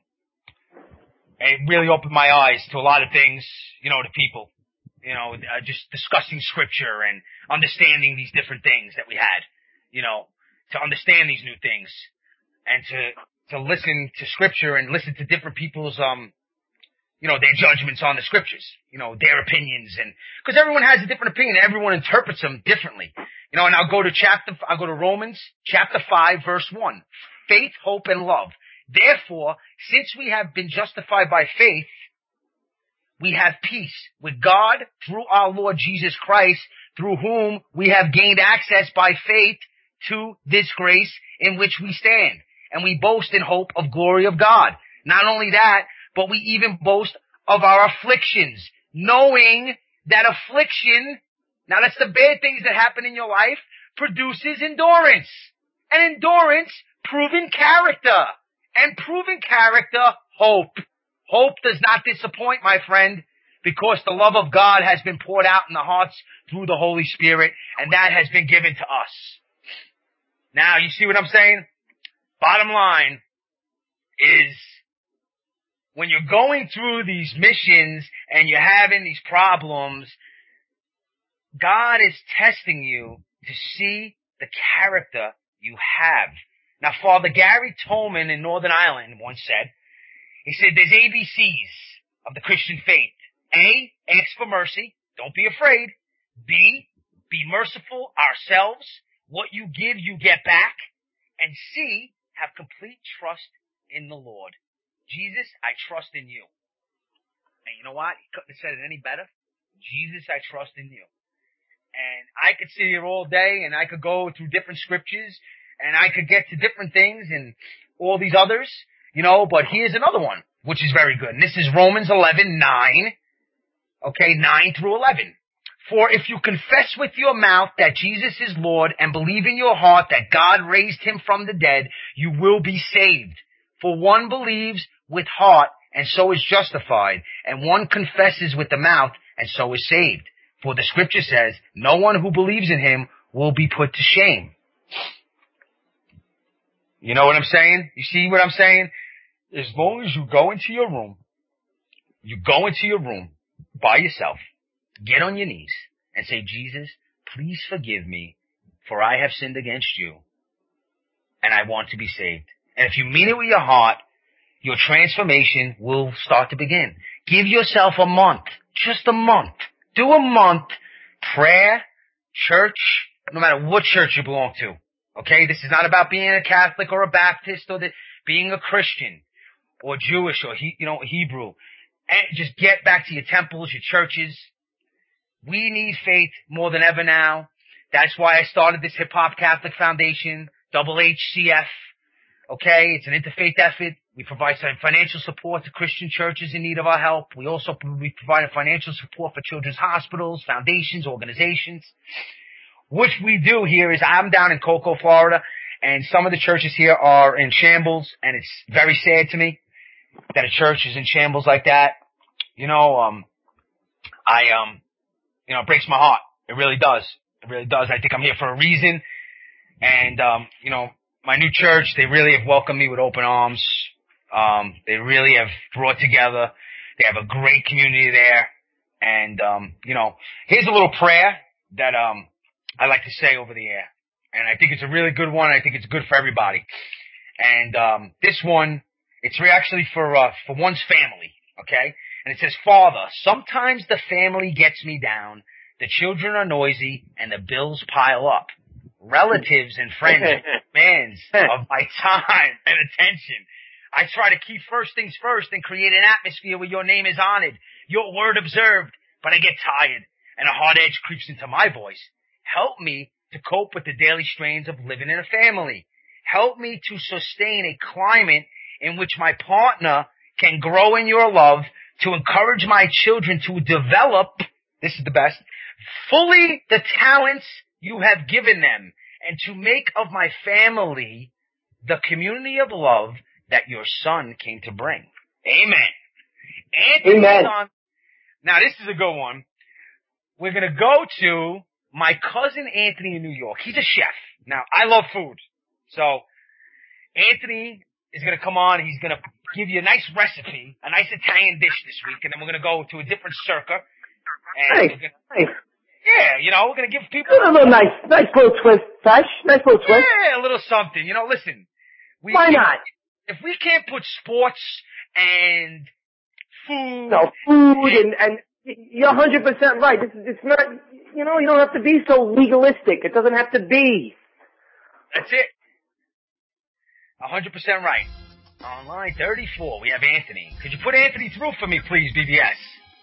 it really opened my eyes to a lot of things, to people. Just discussing scripture and understanding these different things that we had, to understand these new things and to listen to scripture and listen to different people's, their judgments on the scriptures, their opinions, and because everyone has a different opinion, everyone interprets them differently, and I'll go to Romans chapter 5 verse 1, faith, hope, and love. Therefore, since we have been justified by faith, we have peace with God through our Lord Jesus Christ, through whom we have gained access by faith to this grace in which we stand. And we boast in hope of glory of God. Not only that, but we even boast of our afflictions, knowing that affliction, now that's the bad things that happen in your life, produces endurance. And endurance, proven character. And proven character, hope. Hope does not disappoint, my friend, because the love of God has been poured out in the hearts through the Holy Spirit, and that has been given to us. Now, you see what I'm saying? Bottom line is, when you're going through these missions and you're having these problems, God is testing you to see the character you have. Now, Father Gary Tolman in Northern Ireland once said, he said, there's ABCs of the Christian faith. A, ask for mercy. Don't be afraid. B, be merciful ourselves. What you give, you get back. And C, have complete trust in the Lord. Jesus, I trust in you. And you know what? He couldn't have said it any better. Jesus, I trust in you. And I could sit here all day and I could go through different scriptures and I could get to different things and all these others. But here's another one, which is very good. And this is Romans 11:9. Okay, 9 through 11. For if you confess with your mouth that Jesus is Lord and believe in your heart that God raised him from the dead, you will be saved. For one believes with heart and so is justified, and one confesses with the mouth and so is saved. For the scripture says, no one who believes in him will be put to shame. You know what I'm saying? You see what I'm saying? As long as you go into your room by yourself, get on your knees and say, Jesus, please forgive me. for I have sinned against you, and I want to be saved. And if you mean it with your heart, your transformation will start to begin. Give yourself a month, just a month. Do a month, prayer, church, no matter what church you belong to. Okay? This is not about being a Catholic or a Baptist or being a Christian or Jewish or Hebrew. And just get back to your temples, your churches. We need faith more than ever now. That's why I started this Hip Hop Catholic Foundation, HCF. Okay? It's an interfaith effort. We provide some financial support to Christian churches in need of our help. We provide financial support for children's hospitals, foundations, organizations. What we do here is I'm down in Cocoa, Florida, and some of the churches here are in shambles, and it's very sad to me that a church is in shambles like that. It breaks my heart. It really does. It really does. I think I'm here for a reason. And, my new church, they really have welcomed me with open arms. They really have brought together. They have a great community there. And, here's a little prayer that, I like to say over the air. And I think it's a really good one. I think it's good for everybody. And, this one, it's actually for one's family. Okay? And it says, Father, sometimes the family gets me down. The children are noisy and the bills pile up. Relatives and friends demands of my time and attention. I try to keep first things first and create an atmosphere where your name is honored, your word observed, but I get tired and a hard edge creeps into my voice. Help me to cope with the daily strains of living in a family. Help me to sustain a climate in which my partner can grow in your love, to encourage my children to develop, this is the best, fully the talents you have given them, and to make of my family the community of love that your son came to bring. Amen. Amen. Now, this is a good one. We're going to go to my cousin Anthony in New York. He's a chef. Now, I love food. So, Anthony is going to come on. He's going to give you a nice recipe, a nice Italian dish this week, and then we're going to go to a different circa. Thanks. Yeah, we're going to give people a little nice little twist, Tash. Nice little twist. Yeah, a little something. Listen. Why not? If we can't put sports and food. No, food and you're 100% right. It's not, you don't have to be so legalistic. It doesn't have to be. That's it. 100% right. On line 34, we have Anthony. Could you put Anthony through for me, please, BBS?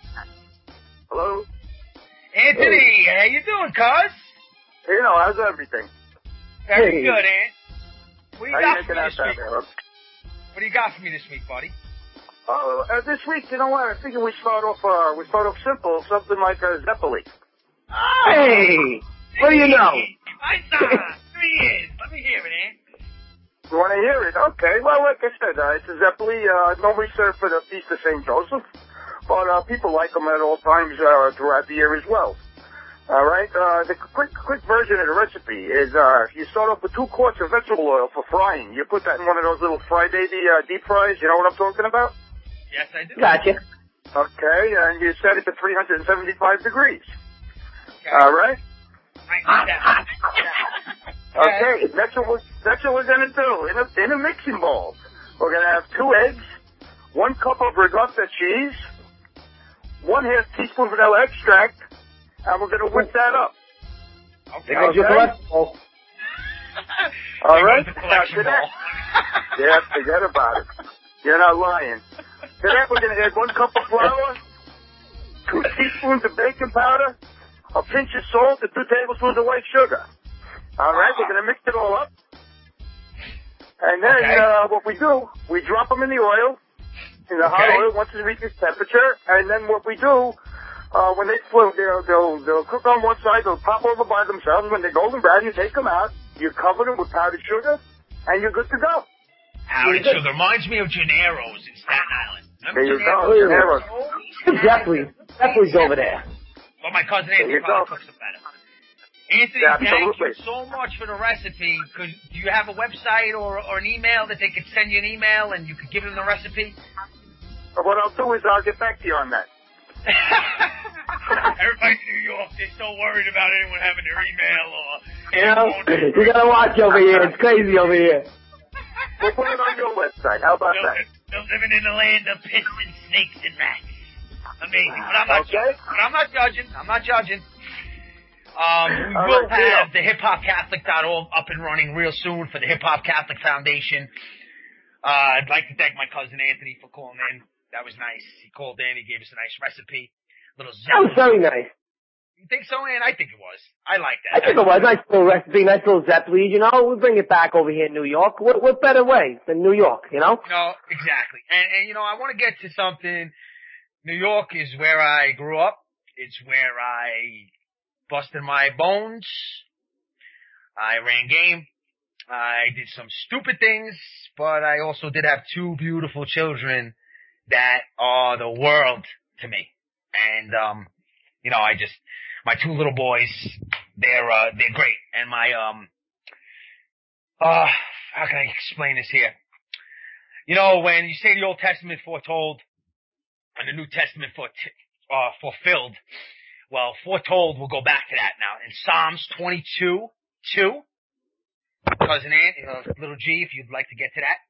Hello? Anthony, how you doing, cuz? How's everything? Very good, Ant. What do you got for me this week? There? What do you got for me this week, buddy? Oh, this week, you know what? I figure we start off simple, something like a Zeppeli. Oh, hey, what do you know? I saw. Here he is. Let me hear it, Ant. You want to hear it? Okay. Well, like I said, it's a Zeppeli, normally served for the Feast of St. Joseph, but people like them at all times throughout the year as well. All right. The quick version of the recipe is you start off with 2 quarts of vegetable oil for frying. You put that in one of those little Fry Baby deep fries. You know what I'm talking about? Yes, I do. Gotcha. Okay, and you set it to 375 degrees. Okay. All right. I need that. Okay, that's what we're gonna do. In a mixing bowl, we're gonna have 2 eggs, 1 cup of ricotta cheese, 1/2 teaspoon vanilla extract, and we're gonna whip that up. Okay. There goes your cholesterol. All right. Collection ball. Yeah, forget about it. You're not lying. To that, we're gonna add 1 cup of flour, 2 teaspoons of baking powder, a pinch of salt, and 2 tablespoons of white sugar. All right, we're going to mix it all up. And then what we do, we drop them in the oil, in the hot oil once it reaches temperature. And then what we do, when they float, they'll cook on one side, they'll pop over by themselves. When they're golden brown, you take them out, you cover them with powdered sugar, and you're good to go. Powdered sugar reminds me of Gennaro's in Staten Island. There you go, Gennaro's. Zeppeli's over there. Well, my cousin Anthony probably cooks them better. Anthony, thank you so much for the recipe. Do you have a website or an email that they could send you an email and you could give them the recipe? What I'll do is I'll get back to you on that. Everybody in New York, they're so worried about anyone having their email or You know, you gotta watch over here. It's crazy over here. We'll put it on your website. How about that? They're living in the land of piss and snakes and rats. Amazing. But I'm not judging. I'm not judging. We will have the hiphopcatholic.org up and running real soon for the Hip Hop Catholic Foundation. I'd like to thank my cousin Anthony for calling in. That was nice. He called in. He gave us a nice recipe. That was very nice. You think so, Ann? I think it was. I like that. I think it was. Nice little recipe, nice little Zeppelin. You know, we'll bring it back over here in New York. What better way than New York, you know? No, exactly. And you know, I want to get to something. New York is where I grew up. It's where I busted my bones. I ran game. I did some stupid things, but I also did have two beautiful children that are the world to me. And, you know, my two little boys, they're great. And my, how can I explain this here? You know, when you say the Old Testament foretold and the New Testament fulfilled, well, foretold, we'll go back to that now. In Psalms 22:2, Cousin Ann, little G, if you'd like to get to that.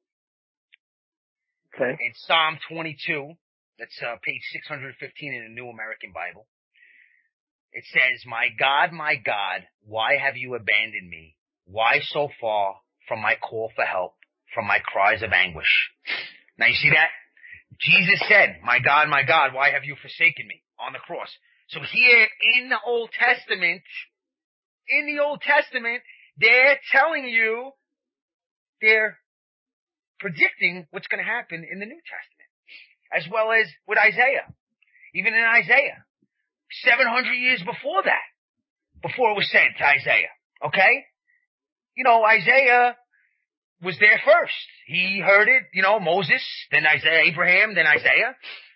Okay. In Psalm 22, that's page 615 in the New American Bible. It says, my God, why have you abandoned me? Why so far from my call for help, from my cries of anguish? Now you see that? Jesus said, my God, why have you forsaken me on the cross? So here in the Old Testament, they're telling you, they're predicting what's going to happen in the New Testament, as well as with Isaiah. Even in Isaiah, 700 years before that, before it was sent to Isaiah, okay? You know, Isaiah was there first. He heard it, you know, Moses, then Isaiah, Abraham, then Isaiah,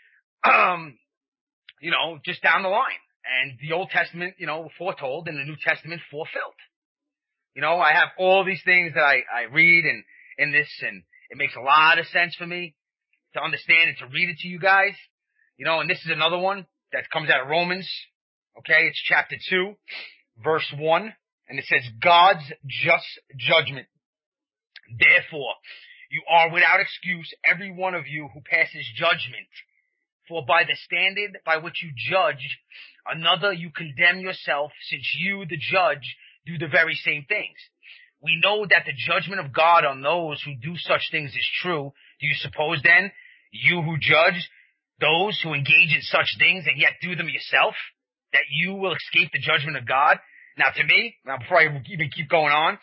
you know, just down the line. And the Old Testament, you know, foretold and the New Testament fulfilled. You know, I have all these things that I read and in this, and it makes a lot of sense for me to understand and to read it to you guys. You know, and this is another one that comes out of Romans. Okay, it's chapter 2, verse 1, and it says, God's just judgment. Therefore, you are without excuse, every one of you who passes judgment. For by the standard by which you judge another, you condemn yourself, since you, the judge, do the very same things. We know that the judgment of God on those who do such things is true. Do you suppose then, you who judge those who engage in such things and yet do them yourself, that you will escape the judgment of God? Now to me, before I even keep going on,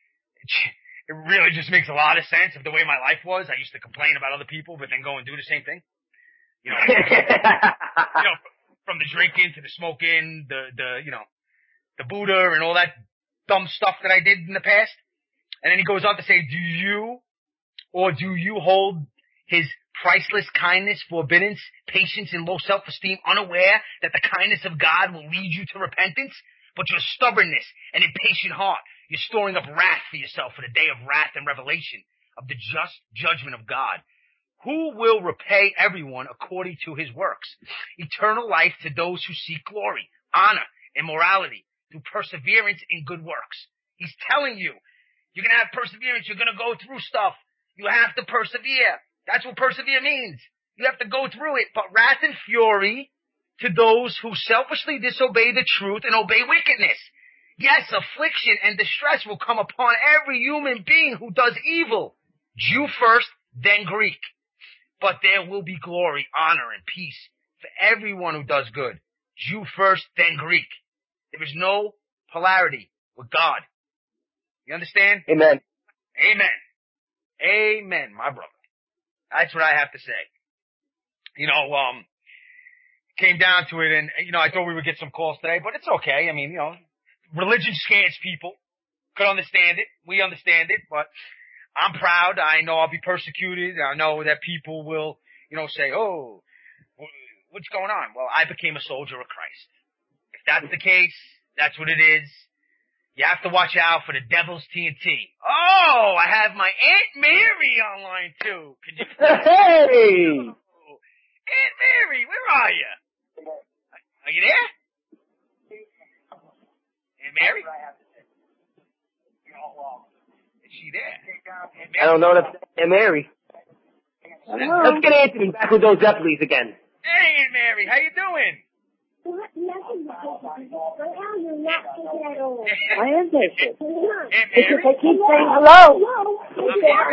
it really just makes a lot of sense of the way my life was. I used to complain about other people, but then go and do the same thing. You know, from the drinking to the smoking, the Buddha and all that dumb stuff that I did in the past. And then he goes on to say, do you hold his priceless kindness, forbearance, patience, and low self-esteem, unaware that the kindness of God will lead you to repentance? But your stubbornness and impatient heart, you're storing up wrath for yourself for the day of wrath and revelation of the just judgment of God. Who will repay everyone according to his works? Eternal life to those who seek glory, honor, and morality through perseverance in good works. He's telling you, you're going to have perseverance. You're going to go through stuff. You have to persevere. That's what persevere means. You have to go through it. But wrath and fury to those who selfishly disobey the truth and obey wickedness. Yes, affliction and distress will come upon every human being who does evil. Jew first, then Greek. But there will be glory, honor, and peace for everyone who does good. Jew first, then Greek. There is no polarity with God. You understand? Amen. Amen. Amen, my brother. That's what I have to say. You know, came down to it, and, you know, I thought we would get some calls today, but it's okay. I mean, you know, religion scares people. Could understand it. We understand it, but I'm proud. I know I'll be persecuted. I know that people will, you know, say, oh, what's going on? Well, I became a soldier of Christ. If that's the case, that's what it is. You have to watch out for the devil's TNT. Oh, I have my Aunt Mary online too. Could you? Hey! Aunt Mary, where are you? Are you there? Aunt Mary? I don't know if Aunt Mary. Let's get Anthony back with those Zeppelis again. Hey, Aunt Mary, how you doing? I am patient. Because I keep saying hello. I'm here,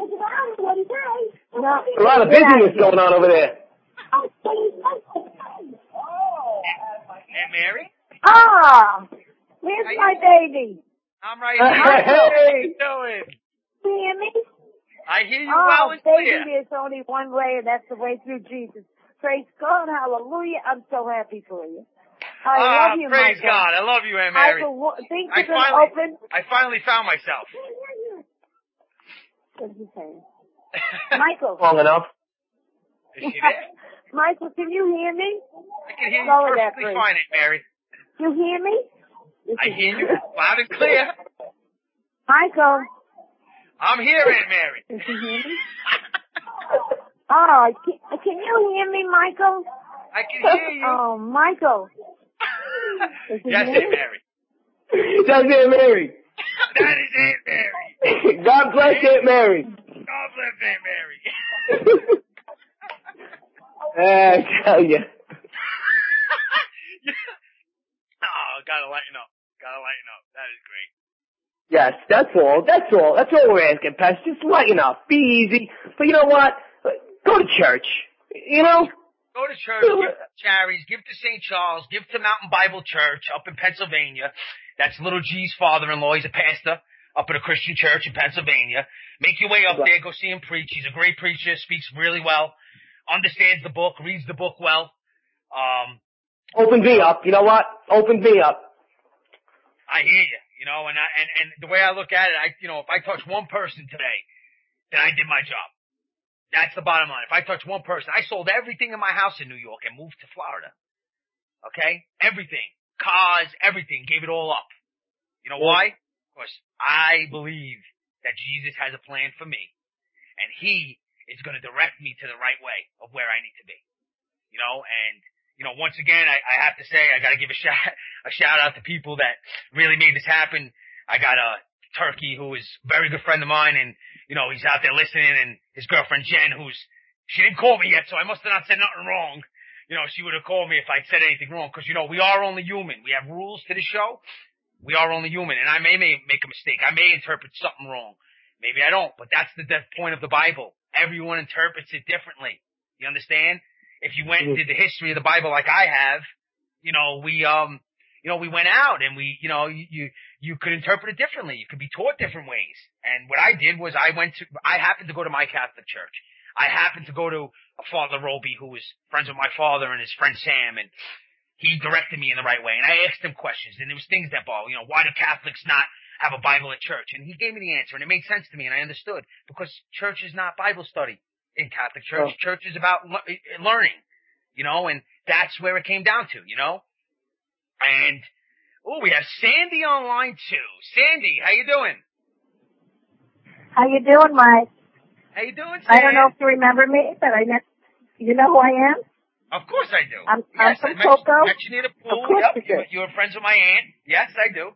No. A lot of busyness going on over there. Aunt Mary? Ah! Where's my baby? I'm right here. How you doing? You hear me? I hear you well and baby, clear. there's only one way, and that's the way through Jesus. Praise God, hallelujah. I'm so happy for you. I love you, praise Michael. God. I love you, Aunt Mary. Michael, things are going to open. I finally found myself. What are you saying? Michael. Long enough. Is she there? Michael, can you hear me? I can hear you perfectly fine, Aunt Mary. You hear me? I hear you loud and clear. Michael. I'm here, Aunt Mary. Can you hear me? Oh, can you hear me, Michael? I can hear you. Oh, Michael. Yes, Aunt Mary. That's Aunt Mary. That is Aunt Mary. God bless Aunt Mary. God bless Aunt Mary. I tell you. Oh, gotta let you know. That is great. Yes, that's all. That's all we're asking, Pest. Just lighten up. Be easy. But you know what? Go to church. You know? Go to church, give to charities, give to St. Charles, give to Mountain Bible Church up in Pennsylvania. That's Little G's father-in-law. He's a pastor up at a Christian church in Pennsylvania. Make your way up there. Go see him preach. He's a great preacher, speaks really well, understands the book, reads the book well. Open me up. You know what? Open me up. I hear you. You know, and the way I look at it, if I touch one person today, then I did my job. That's the bottom line. If I touch one person, I sold everything in my house in New York and moved to Florida. Okay? Everything. Cars, everything. Gave it all up. You know why? Because I believe that Jesus has a plan for me. And he is going to direct me to the right way of where I need to be. You know, and, once again, I have to say, I got to give a shout out to people that really made this happen. I got a Turkey who is a very good friend of mine, and, he's out there listening, and his girlfriend Jen, she didn't call me yet, so I must have not said nothing wrong. She would have called me if I'd said anything wrong, because, we are only human. We have rules to the show. We are only human, and I may make a mistake. I may interpret something wrong. Maybe I don't, but that's the point of the Bible. Everyone interprets it differently. You understand? If you went and did the history of the Bible like I have, we went out and you could interpret it differently. You could be taught different ways. And what I did was I happened to go to my Catholic church. I happened to go to Father Roby, who was friends with my father and his friend Sam, and he directed me in the right way. And I asked him questions, and there was things that bother, why do Catholics not have a Bible at church? And he gave me the answer, and it made sense to me, and I understood, because church is not Bible study in Catholic church. Oh. Church is about learning, and that's where it came down to, And, we have Sandy on line too. Sandy, how you doing? How you doing, Mike? How you doing, Sandy? I don't know if you remember me, but you know who I am? Of course I do. I'm from I Cocoa. met you near the pool. Yep. You were friends with my aunt. Yes, I do.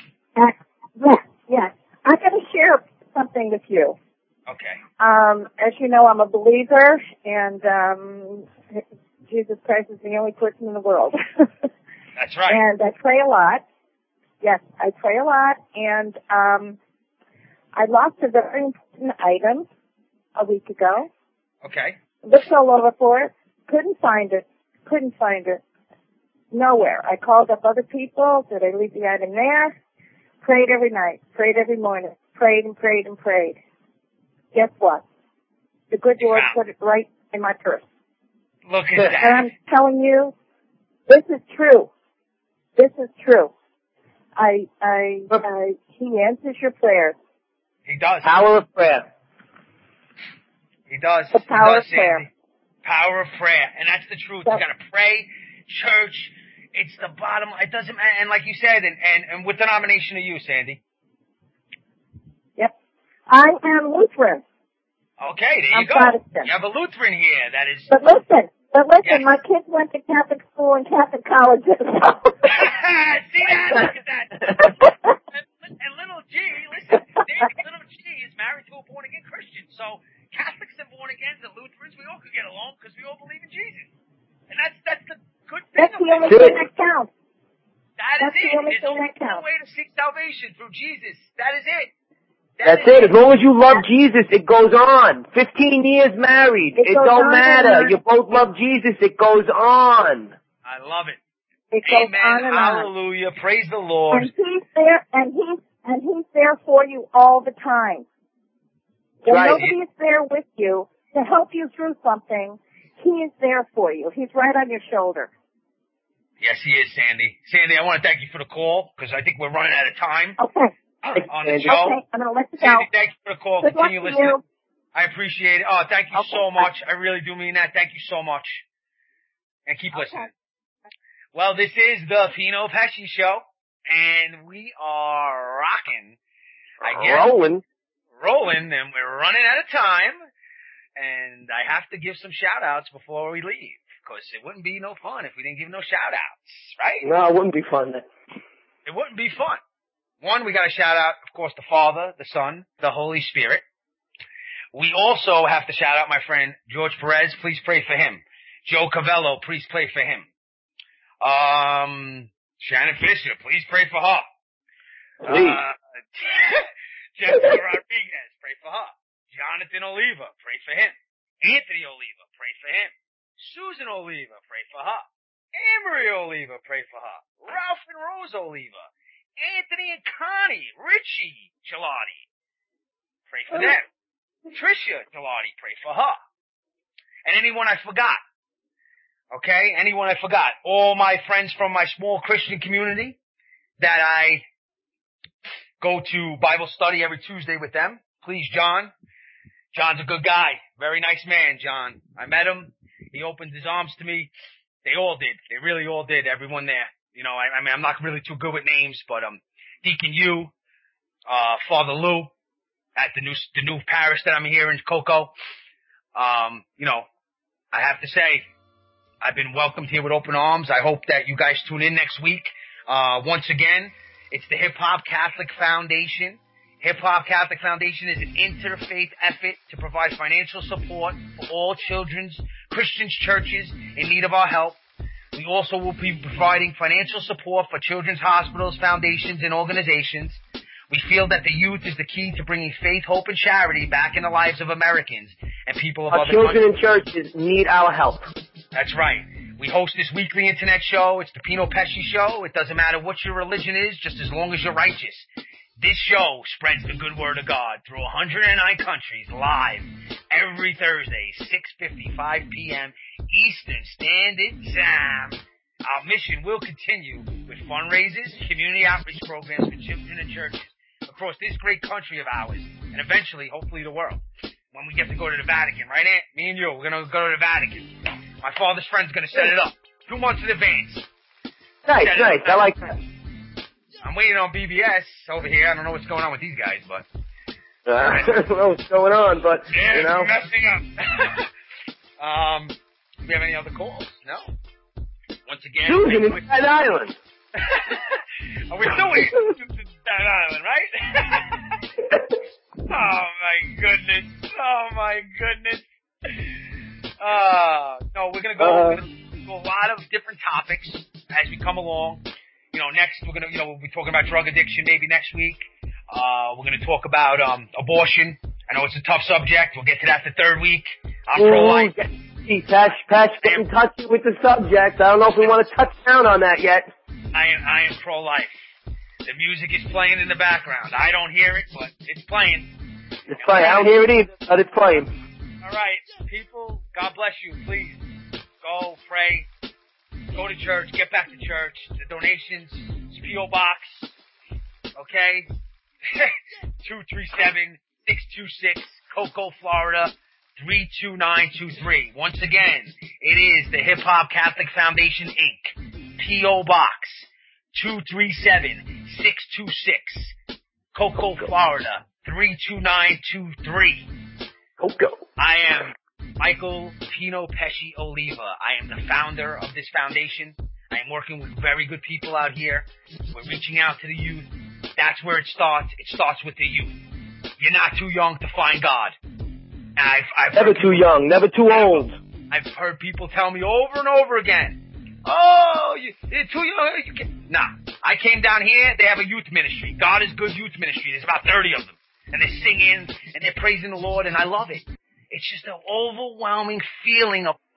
Yes. I'm going to share something with you. Okay. As you know, I'm a believer, and Jesus Christ is the only person in the world. That's right. And I pray a lot. Yes, I pray a lot, and I lost a very important item a week ago. Okay. Looked all over for it. Couldn't find it. Nowhere. I called up other people. Did I leave the item there? Prayed every night. Prayed every morning. Prayed and prayed and prayed. Guess what? The good Lord put it right in my purse. Look at that. And I'm telling you, this is true. He answers your prayers. He does. Power of prayer. He does. The power of prayer. Power of prayer. And that's the truth. You gotta pray, church. It's the bottom. It doesn't matter. And like you said, and what denomination are you, Sandy? Yep. I am Lutheran. Okay, there you go. Protestant. You have a Lutheran here. That is. But listen, yes. My kids went to Catholic school and Catholic colleges. See that? Look at that. And little G, listen, little G is married to a counts. That's the it. only There's thing only that counts. one way to seek salvation through Jesus. That is it. That's it. As long as you love Jesus, it goes on. 15 years married. It don't matter. You both love Jesus. It goes on. I love it. It goes Amen. on and on. Hallelujah. Praise the Lord. And he's there, and he's there for you all the time. When Right. nobody is there with you to help you through something, he is there for you. He's right on your shoulder. Yes, he is, Sandy. Sandy, I want to thank you for the call because I think we're running out of time Okay. on the show. Okay, I'm going to let you go. Sandy, thank you for the call. Good luck Continue to listening. you. I appreciate it. Oh, thank you so much. I really do mean that. Thank you so much. And keep listening. Well, this is the Pino Pesci Show, and we are rocking. I guess rolling, and we're running out of time. And I have to give some shout-outs before we leave, because it wouldn't be no fun if we didn't give no shout-outs, right? No, it wouldn't be fun then. It wouldn't be fun. One, we got to shout out, of course, the Father, the Son, the Holy Spirit. We also have to shout out my friend George Perez. Please pray for him. Joe Cavello, please pray for him. Shannon Fisher, please pray for her. Please. Jessica Rodriguez, pray for her. Jonathan Oliva, pray for him. Anthony Oliva, pray for him. Susan Oliva, pray for her. Anne-Marie Oliva, pray for her. Ralph and Rose Oliva. Anthony and Connie. Richie Gelati, pray for them. Tricia Gelati, pray for her. And anyone I forgot. Okay? Anyone I forgot. All my friends from my small Christian community that I go to Bible study every Tuesday with them. Please, John. John's a good guy. Very nice man, John. I met him. He opened his arms to me. They all did. They really all did. Everyone there. You know, I mean, I'm not really too good with names, but, Deacon Yu, Father Lou at the new parish that I'm here in Cocoa. You know, I have to say, I've been welcomed here with open arms. I hope that you guys tune in next week. Once again, it's the Hip Hop Catholic Foundation. Hip Hop Catholic Foundation is an interfaith effort to provide financial support for all children's Christian churches in need of our help. We also will be providing financial support for children's hospitals, foundations, and organizations. We feel that the youth is the key to bringing faith, hope, and charity back in the lives of Americans and people of our other children countries. in churches need our help. That's right. We host this weekly internet show. It's the Pino Pesci Show. It doesn't matter what your religion is, just as long as you're righteous. This show spreads the good word of God through 109 countries live every Thursday, 6:55 p.m. Eastern Standard Time. Our mission will continue with fundraisers, community outreach programs for children and churches across this great country of ours, and eventually, hopefully, the world. When we get to go to the Vatican, right, Aunt? Me and you, we're going to go to the Vatican. My father's friend's going to set it up 2 months in advance. Nice. I like that. I'm waiting on BBS over here. I don't know what's going on with these guys, but... I don't know what's going on, but, they're you know. messing up. Do we have any other calls? No? Once again... Susan in Staten Island. Are we still waiting for Staten Island, right? Oh, my goodness. No, we're going to go to a lot of different topics as we come along. You know, next we'll be talking about drug addiction maybe next week. We're going to talk about abortion. I know it's a tough subject. We'll get to that the third week. I'm pro-life. Patch, getting touchy with the subject. I don't know if we want to touch down on that yet. I am pro-life. The music is playing in the background. I don't hear it, but it's playing. It's playing. I don't hear it either, but it's playing. All right, people, God bless you. Please go pray. Go to church. Get back to church. The donations. It's P.O. Box. Okay? 237-626 Cocoa, Florida 32923. Once again, it is the Hip Hop Catholic Foundation, Inc. P.O. Box 237-626 Cocoa, Florida 32923. Cocoa. I am Michael Pino Pesci Oliva. I am the founder of this foundation. I am working with very good people out here. We're reaching out to the youth. That's where it starts. It starts with the youth. You're not too young to find God. I've never too young, never too old. I've heard people tell me over and over again, Oh, you're too young. Nah, I came down here. They have a youth ministry. God is Good youth ministry. There's about 30 of them. And they're singing, and they're praising the Lord, and I love it. It's just an overwhelming feeling of